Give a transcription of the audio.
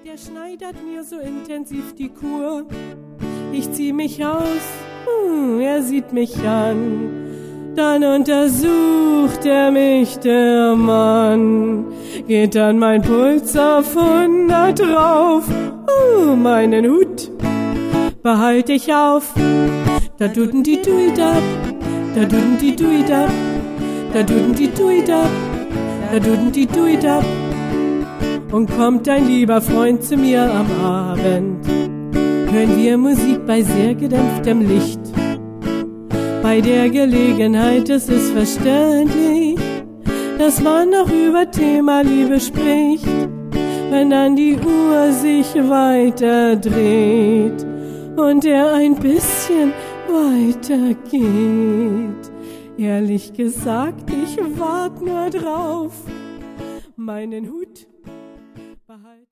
Der schneidert mir so intensiv die Kur. Ich zieh mich aus, er sieht mich an. Dann untersucht er mich, der Mann. Geht dann mein Puls auf 100 drauf. Meinen Hut behalte ich auf. Da duden die Duidab, da duden die Duidab, da duden die Duidab, da duden die Duidab. Und kommt ein lieber Freund zu mir am Abend, hören wir Musik bei sehr gedämpftem Licht. Bei der Gelegenheit ist es verständlich, dass man noch über Thema Liebe spricht, wenn dann die Uhr sich weiter dreht und er ein bisschen weiter geht. Ehrlich gesagt, ich wart nur drauf, meinen Hut